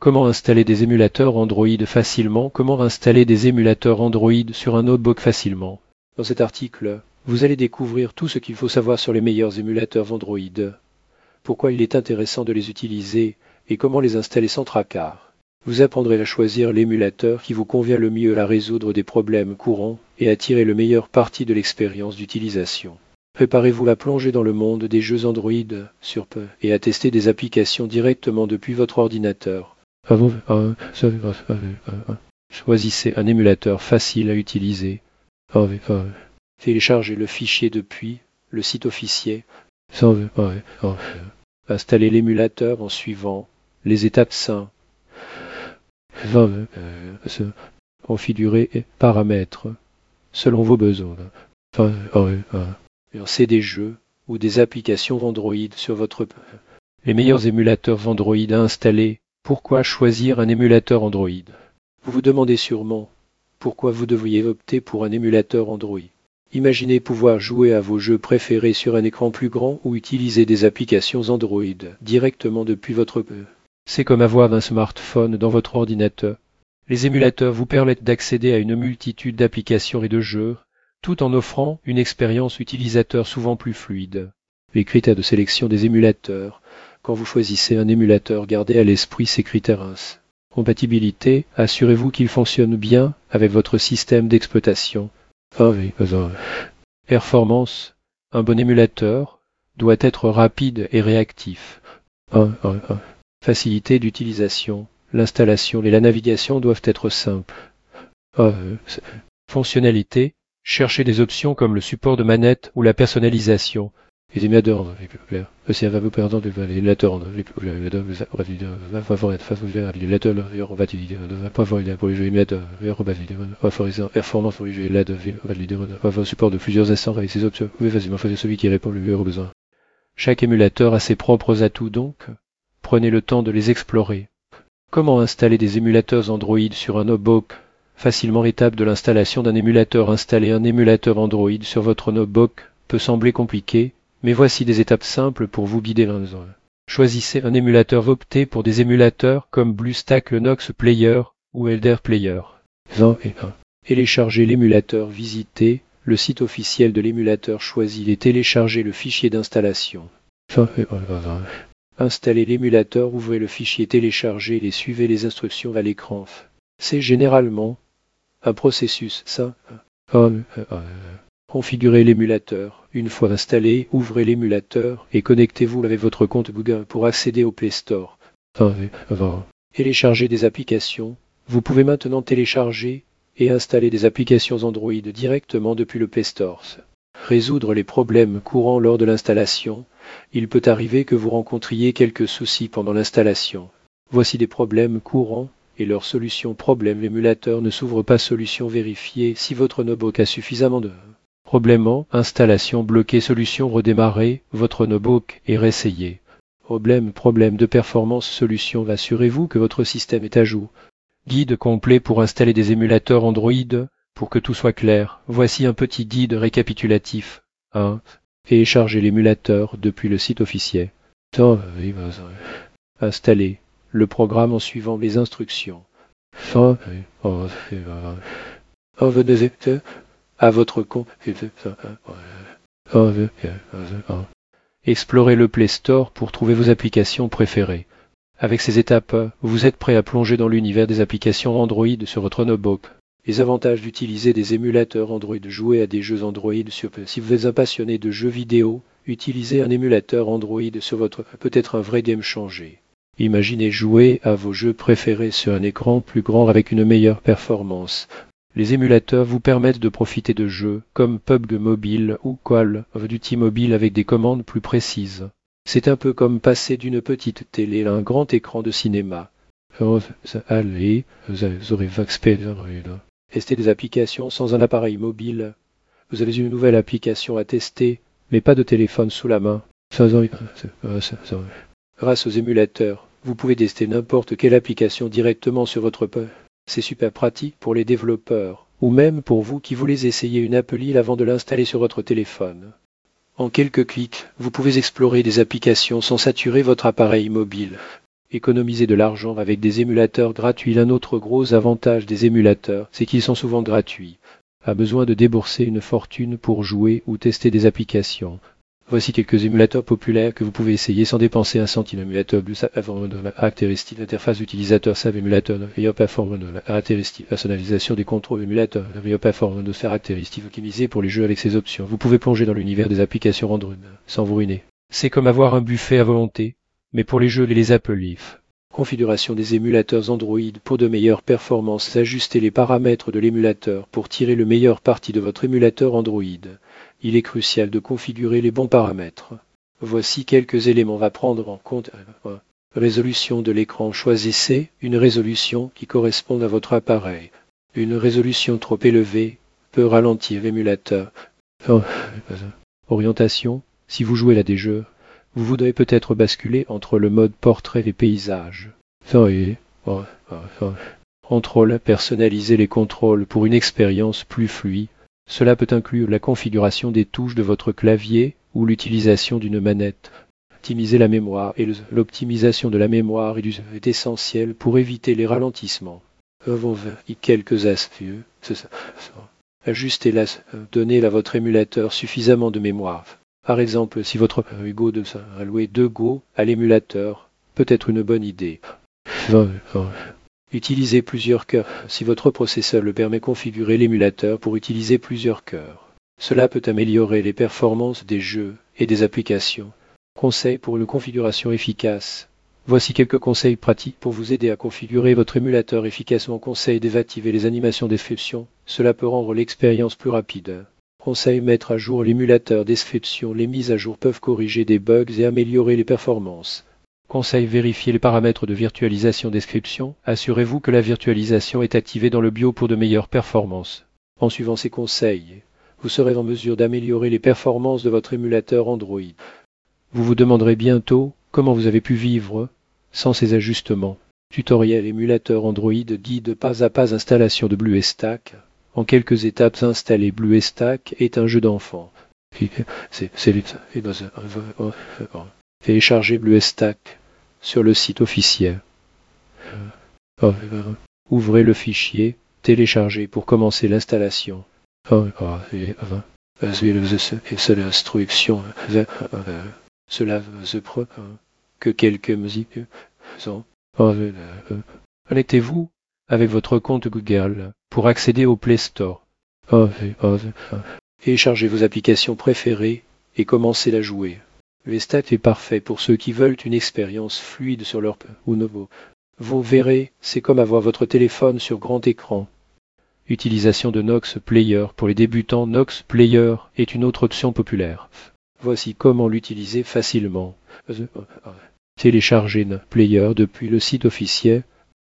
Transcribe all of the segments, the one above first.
Comment installer des émulateurs Android facilement? Comment installer des émulateurs Android sur un notebook facilement? Dans cet article, vous allez découvrir tout ce qu'il faut savoir sur les meilleurs émulateurs Android, pourquoi il est intéressant de les utiliser et comment les installer sans tracas. Vous apprendrez à choisir l'émulateur qui vous convient le mieux à résoudre des problèmes courants et à tirer le meilleur parti de l'expérience d'utilisation. Préparez-vous à plonger dans le monde des jeux Android sur peu et à tester des applications directement depuis votre ordinateur. Choisissez un émulateur facile à utiliser. Téléchargez le fichier depuis le site officiel. Installez l'émulateur en suivant les étapes simples. Configurer et paramètres selon vos besoins. Lancer des jeux ou des applications Android sur votre... Les meilleurs émulateurs Android à installer. Pourquoi choisir un émulateur Android? Vous vous demandez sûrement pourquoi vous devriez opter pour un émulateur Android. Imaginez pouvoir jouer à vos jeux préférés sur un écran plus grand ou utiliser des applications Android directement depuis votre... C'est comme avoir un smartphone dans votre ordinateur. Les émulateurs vous permettent d'accéder à une multitude d'applications et de jeux, tout en offrant une expérience utilisateur souvent plus fluide. Les critères de sélection des émulateurs. Quand vous choisissez un émulateur, gardez à l'esprit ces critères. Compatibilité, assurez-vous qu'il fonctionne bien avec votre système d'exploitation. Performance, un bon émulateur doit être rapide et réactif. Facilité d'utilisation, l'installation et la navigation doivent être simples. Fonctionnalité, cherchez des options comme le support de manette ou la personnalisation. Les émulateurs les plus populaires. Ça va vous permettre de l'émulateur les plus populaires. Pour les jeux émulateurs, performance pour les jeux LED, support de plusieurs instants avec ces options. Vous pouvez facilement choisir celui qui répond le mieux aux besoins. Chaque émulateur a ses propres atouts donc, prenez le temps de les explorer. Comment installer des émulateurs Android sur un notebook? Facilement, étape de l'installation d'un émulateur. Installer un émulateur Android sur votre notebook peut sembler compliqué, mais voici des étapes simples pour vous guider dans le besoin. Choisissez un émulateur. Optez pour des émulateurs comme BlueStack, Linux Player ou Elder Player. Téléchargez l'émulateur. Visitez le site officiel de l'émulateur choisi et téléchargez le fichier d'installation. Installez l'émulateur, ouvrez le fichier téléchargé et suivez les instructions à l'écran. C'est généralement un processus simple. Configurez l'émulateur. Une fois installé, ouvrez l'émulateur et connectez-vous avec votre compte Google pour accéder au Play Store. Téléchargez des applications. Vous pouvez maintenant télécharger et installer des applications Android directement depuis le Play Store. Résoudre les problèmes courants lors de l'installation. Il peut arriver que vous rencontriez quelques soucis pendant l'installation. Voici des problèmes courants et leurs solutions. Problème: l'émulateur ne s'ouvre pas. Solution: vérifier si votre notebook a suffisamment de... Problème: installation bloquée. Solution: redémarrer votre notebook et réessayer. Problème de performance. Solution: assurez-vous que votre système est à jour. Guide complet pour installer des émulateurs Android. Pour que tout soit clair, voici un petit guide récapitulatif. 1. Téléchargez l'émulateur depuis le site officiel. Installez le programme en suivant les instructions. Venez à votre compte. Explorez le Play Store pour trouver vos applications préférées. Avec ces étapes, vous êtes prêt à plonger dans l'univers des applications Android sur votre notebook. Les avantages d'utiliser des émulateurs Android. Jouer à des jeux Android sur... Si vous êtes un passionné de jeux vidéo, utiliser un émulateur Android sur votre... peut être un vrai game changer. Imaginez jouer à vos jeux préférés sur un écran plus grand avec une meilleure performance. Les émulateurs vous permettent de profiter de jeux comme PUBG Mobile ou Call of Duty Mobile avec des commandes plus précises. C'est un peu comme passer d'une petite télé à un grand écran de cinéma. Allez, vous aurez tester des applications sans un appareil mobile. Vous avez une nouvelle application à tester, mais pas de téléphone sous la main. Grâce aux émulateurs, vous pouvez tester n'importe quelle application directement sur votre PC. C'est super pratique pour les développeurs, ou même pour vous qui voulez essayer une appli avant de l'installer sur votre téléphone. En quelques clics, vous pouvez explorer des applications sans saturer votre appareil mobile. économiser de l'argent avec des émulateurs gratuits. L'un autre gros avantage des émulateurs, c'est qu'ils sont souvent gratuits. Pas besoin de débourser une fortune pour jouer ou tester des applications. Voici quelques émulateurs populaires que vous pouvez essayer sans dépenser un centime. Émulateur Blues caractéristique, l'interface utilisateur Save émulateur, meilleure performance, caractéristique, personnalisation des contrôles émulateurs, meilleure performance, caractéristique, optimisé pour les jeux avec ses options. Vous pouvez plonger dans l'univers des applications Android sans vous ruiner. C'est comme avoir un buffet à volonté, mais pour les jeux et les Apple Leaf. Configuration des émulateurs Android pour de meilleures performances. Ajustez les paramètres de l'émulateur pour tirer le meilleur parti de votre émulateur Android. Il est crucial de configurer les bons paramètres. Voici quelques éléments à prendre en compte. Résolution de l'écran. Choisissez une résolution qui corresponde à votre appareil. Une résolution trop élevée peut ralentir l'émulateur. Orientation. Si vous jouez à des jeux, vous voudrez peut-être basculer entre le mode portrait et paysage. Contrôle. Personnaliser les contrôles pour une expérience plus fluide. Cela peut inclure la configuration des touches de votre clavier ou l'utilisation d'une manette. Optimiser la mémoire et l'optimisation de la mémoire est essentielle pour éviter les ralentissements. Quelques astuces. Ajustez donnez à votre émulateur suffisamment de mémoire. Par exemple, si votre Go de allouer 2 Go à l'émulateur peut être une bonne idée. Utilisez plusieurs cœurs. Si votre processeur le permet, configurez l'émulateur pour utiliser plusieurs cœurs. Cela peut améliorer les performances des jeux et des applications. Conseils pour une configuration efficace. Voici quelques conseils pratiques pour vous aider à configurer votre émulateur efficacement. Conseil d'activer les animations description. Cela peut rendre l'expérience plus rapide. Conseil mettre à jour l'émulateur description. Les mises à jour peuvent corriger des bugs et améliorer les performances. Conseil vérifier les paramètres de virtualisation description. Assurez-vous que la virtualisation est activée dans le BIOS pour de meilleures performances. En suivant ces conseils, vous serez en mesure d'améliorer les performances de votre émulateur Android. Vous vous demanderez bientôt comment vous avez pu vivre sans ces ajustements. Tutoriel émulateur Android guide pas à pas installation de BlueStack. En quelques étapes, installer BlueStack est un jeu d'enfant. Télécharger BlueStack sur le site officiel. Ouvrez le fichier, téléchargez pour commencer l'installation. Cela se prend que quelques musiques sont. Connectez-vous avec votre compte Google pour accéder au Play Store. Téléchargez vos applications préférées et commencez à jouer. BlueStack est parfait pour ceux qui veulent une expérience fluide sur leur ou nouveau. Vous verrez, c'est comme avoir votre téléphone sur grand écran. Utilisation de Nox Player. Pour les débutants, Nox Player est une autre option populaire. Voici comment l'utiliser facilement. Télécharger Player depuis le site officiel.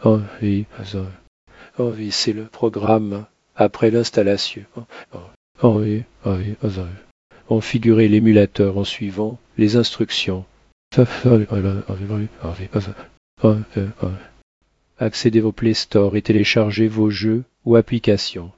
C'est le programme après l'installation. Configurer l'émulateur en suivant les instructions. Accédez au Play Store et téléchargez vos jeux ou applications.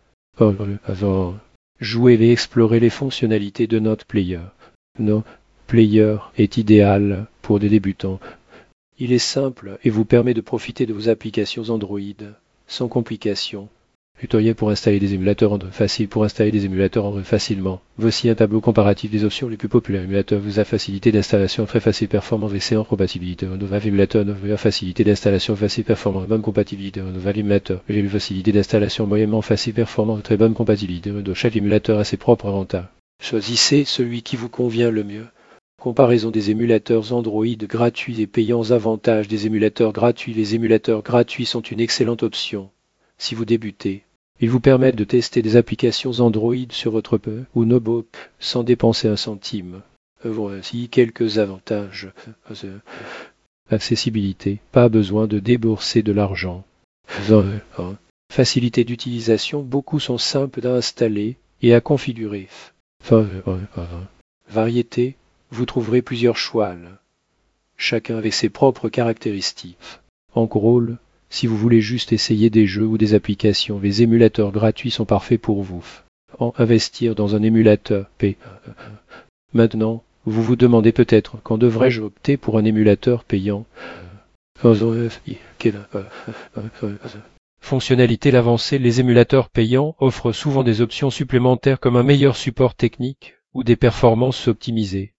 Jouez et explorez les fonctionnalités de Note Player. Note Player est idéal pour des débutants. Il est simple et vous permet de profiter de vos applications Android sans complications. Tutoriel pour installer des émulateurs Android facile. Pour installer des émulateurs Android facilement. Voici un tableau comparatif des options les plus populaires. Émulateur vous a facilité d'installation très facile, performance excellente compatibilité. Nova émulateur Nova facilité d'installation facile, performance bonne compatibilité. Nova émulateur j'ai eu facilité d'installation moyennement facile, performance très bonne compatibilité. Chaque émulateur a ses propres avantages. Choisissez celui qui vous convient le mieux. Comparaison des émulateurs Android gratuits et payants. Avantages des émulateurs gratuits. Les émulateurs gratuits sont une excellente option si vous débutez. Ils vous permettent de tester des applications Android sur votre PC ou notebook sans dépenser un centime. Voici quelques avantages. Accessibilité. Pas besoin de débourser de l'argent. Facilité d'utilisation. Beaucoup sont simples à installer et à configurer. Variété. Vous trouverez plusieurs choix, chacun avec ses propres caractéristiques. En gros, si vous voulez juste essayer des jeux ou des applications, les émulateurs gratuits sont parfaits pour vous. Investir dans un émulateur P. Maintenant, vous vous demandez peut-être quand devrais-je opter pour un émulateur payant. Fonctionnalité l'avancée, les émulateurs payants offrent souvent des options supplémentaires comme un meilleur support technique ou des performances optimisées.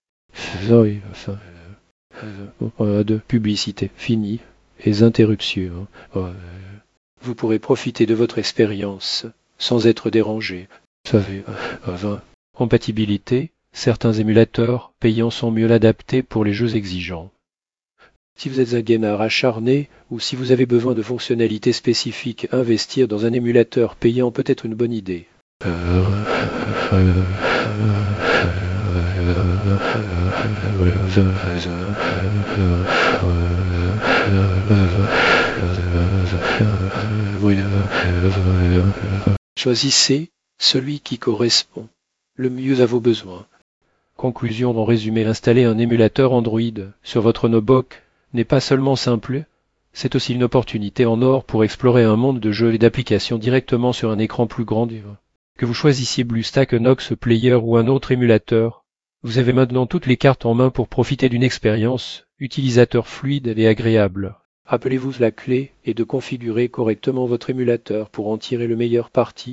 De publicité, fini, les interruptions. Vous pourrez profiter de votre expérience sans être dérangé. Compatibilité, certains émulateurs payants sont mieux adaptés pour les jeux exigeants. Si vous êtes un gamer acharné ou si vous avez besoin de fonctionnalités spécifiques, investir dans un émulateur payant peut être une bonne idée. Choisissez celui qui correspond le mieux à vos besoins. Conclusion en résumé, installer un émulateur Android sur votre notebook n'est pas seulement simple, c'est aussi une opportunité en or pour explorer un monde de jeux et d'applications directement sur un écran plus grand. Que vous choisissiez BlueStack, Nox Player ou un autre émulateur, vous avez maintenant toutes les cartes en main pour profiter d'une expérience utilisateur fluide et agréable. Rappelez-vous, la clé est de configurer correctement votre émulateur pour en tirer le meilleur parti.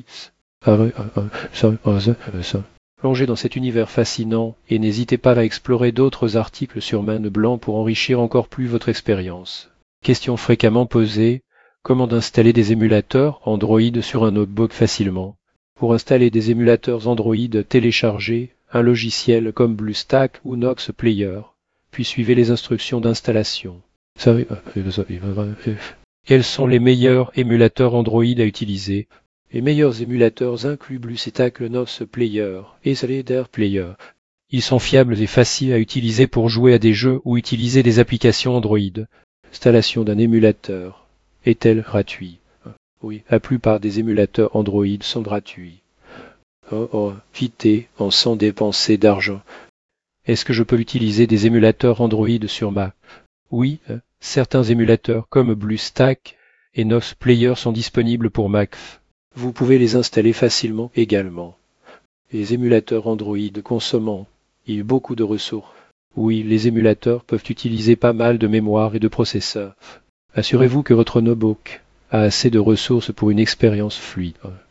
Plongez dans cet univers fascinant et n'hésitez pas à explorer d'autres articles sur Man Blanc pour enrichir encore plus votre expérience. Question fréquemment posée, comment installer des émulateurs Android sur un notebook facilement? Pour installer des émulateurs Android, téléchargez un logiciel comme BlueStack ou Nox Player, puis suivez les instructions d'installation. Quels sont les meilleurs émulateurs Android à utiliser? Les meilleurs émulateurs incluent BlueStack, Nox Player et Slider Player. Ils sont fiables et faciles à utiliser pour jouer à des jeux ou utiliser des applications Android. L'installation d'un émulateur est-elle gratuite? Oui, la plupart des émulateurs Android sont gratuits. Profitez en sans dépenser d'argent. Est-ce que je peux utiliser des émulateurs Android sur Mac? Oui, certains émulateurs comme BlueStack et Nox Player sont disponibles pour Mac. Vous pouvez les installer facilement également. Les émulateurs Android consommant beaucoup de ressources. Oui, les émulateurs peuvent utiliser pas mal de mémoire et de processeurs. Assurez-vous que votre notebook a assez de ressources pour une expérience fluide.